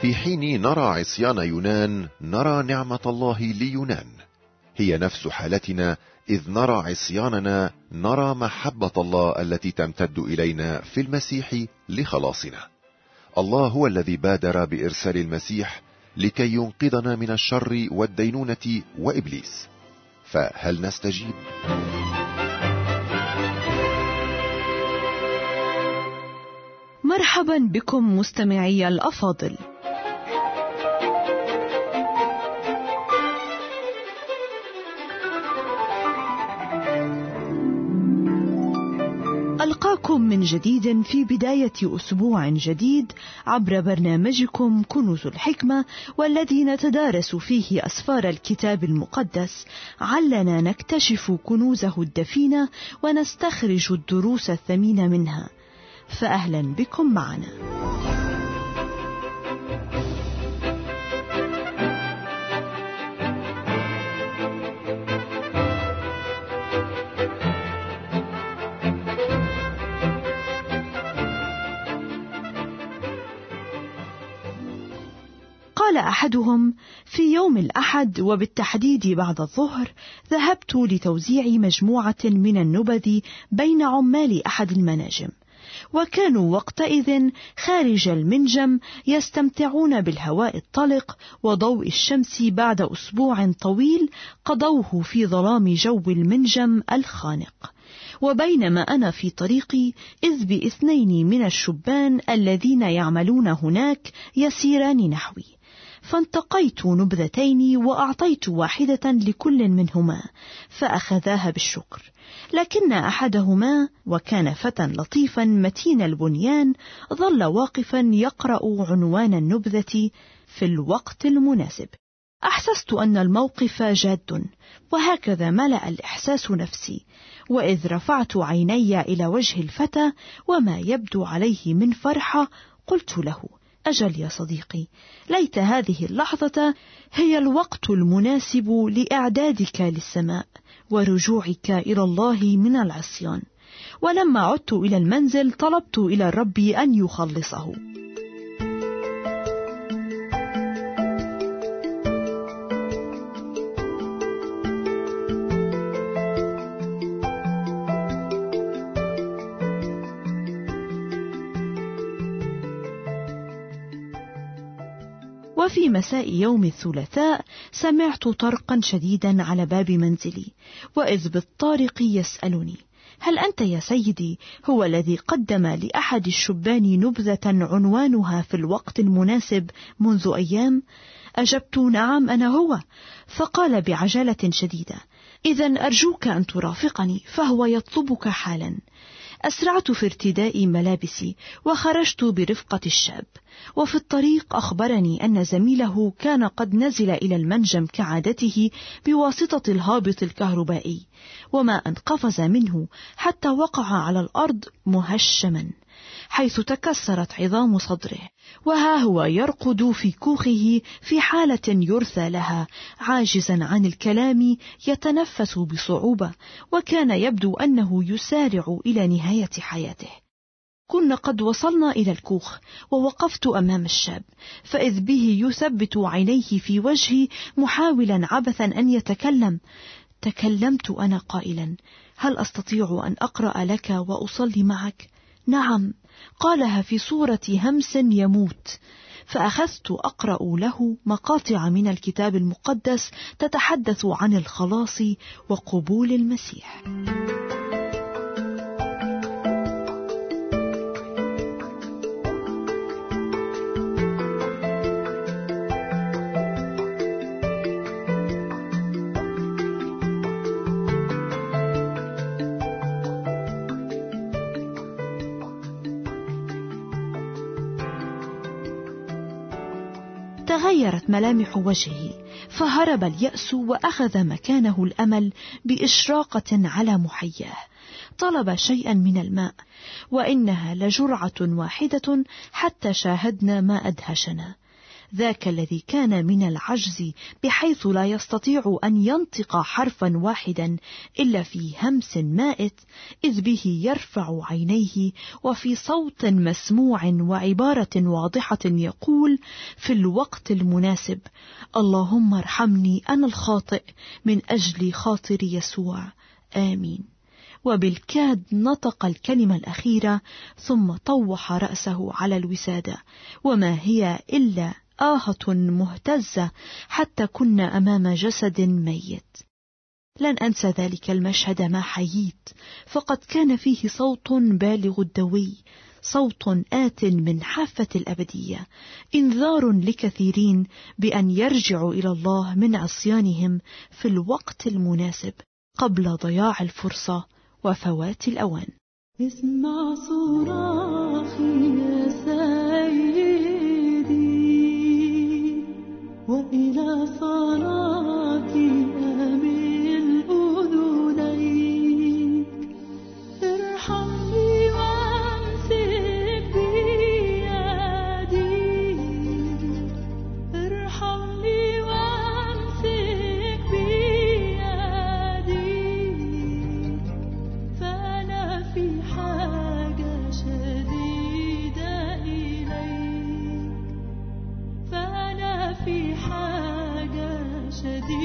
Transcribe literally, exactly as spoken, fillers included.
في حين نرى عصيان يونان نرى نعمة الله ليونان. هي نفس حالتنا، إذ نرى عصياننا نرى محبة الله التي تمتد إلينا في المسيح لخلاصنا. الله هو الذي بادر بإرسال المسيح لكي ينقذنا من الشر والدينونة وإبليس، فهل نستجيب؟ مرحبا بكم مستمعي الأفاضل. ألقاكم من جديد في بداية أسبوع جديد عبر برنامجكم كنوز الحكمة، والذي نتدارس فيه أسفار الكتاب المقدس علنا نكتشف كنوزه الدفينة ونستخرج الدروس الثمينة منها. فأهلا بكم معنا. قال أحدهم: في يوم الأحد وبالتحديد بعد الظهر ذهبت لتوزيع مجموعة من النبذ بين عمال أحد المناجم، وكانوا وقتئذ خارج المنجم يستمتعون بالهواء الطلق وضوء الشمس بعد أسبوع طويل قضوه في ظلام جو المنجم الخانق. وبينما أنا في طريقي إذ باثنين من الشبان الذين يعملون هناك يسيران نحوي، فانتقيت نبذتين وأعطيت واحدة لكل منهما، فأخذاها بالشكر. لكن أحدهما، وكان فتى لطيفا متين البنيان، ظل واقفا يقرأ عنوان النبذة في الوقت المناسب. أحسست أن الموقف جاد، وهكذا ملأ الإحساس نفسي، وإذ رفعت عيني إلى وجه الفتى وما يبدو عليه من فرحة، قلت له: أجل يا صديقي، ليت هذه اللحظة هي الوقت المناسب لإعدادك للسماء ورجوعك إلى الله من العصيان. ولما عدت إلى المنزل طلبت إلى الرب أن يخلصه. وفي مساء يوم الثلاثاء سمعت طرقا شديدا على باب منزلي، وإذ بالطارق يسألني: هل أنت يا سيدي هو الذي قدم لأحد الشبان نبذة عنوانها في الوقت المناسب منذ أيام؟ أجبت: نعم أنا هو. فقال بعجلة شديدة: إذن أرجوك أن ترافقني، فهو يطلبك حالا. أسرعت في ارتداء ملابسي وخرجت برفقة الشاب، وفي الطريق أخبرني أن زميله كان قد نزل إلى المنجم كعادته بواسطة الهابط الكهربائي، وما أن قفز منه حتى وقع على الأرض مهشما، حيث تكسرت عظام صدره، وها هو يرقد في كوخه في حالة يرثى لها، عاجزا عن الكلام، يتنفس بصعوبة، وكان يبدو أنه يسارع إلى نهاية حياته. كنا قد وصلنا إلى الكوخ، ووقفت أمام الشاب، فإذ به يثبت عينيه في وجهي محاولا عبثا أن يتكلم. تكلمت أنا قائلا: هل أستطيع أن أقرأ لك وأصلي معك؟ نعم، قالها في صورة همس يموت. فأخذت أقرأ له مقاطع من الكتاب المقدس تتحدث عن الخلاص وقبول المسيح. تغيرت ملامح وجهه، فهرب اليأس وأخذ مكانه الأمل بإشراقة على محياه. طلب شيئا من الماء، وإنها لجرعة واحدة حتى شاهدنا ما أدهشنا. ذاك الذي كان من العجز بحيث لا يستطيع أن ينطق حرفا واحدا إلا في همس مائت، إذ به يرفع عينيه وفي صوت مسموع وعبارة واضحة يقول في الوقت المناسب: اللهم ارحمني أنا الخاطئ من أجل خاطر يسوع، آمين. وبالكاد نطق الكلمة الأخيرة ثم طوح رأسه على الوسادة، وما هي إلا آهة مهتزة حتى كنا أمام جسد ميت. لن أنسى ذلك المشهد ما حييت، فقد كان فيه صوت بالغ الدوي، صوت آت من حافة الأبدية، إنذار لكثيرين بأن يرجعوا إلى الله من عصيانهم في الوقت المناسب قبل ضياع الفرصة وفوات الأوان. اسمع صراخي يا سيدي، وإلى صلاتي أمل أذنيك، ارحمني وامسك بيدي، ارحمني وامسك بيدي، فأنا في حاجة شديدة إليك، فأنا في حاجة شديدة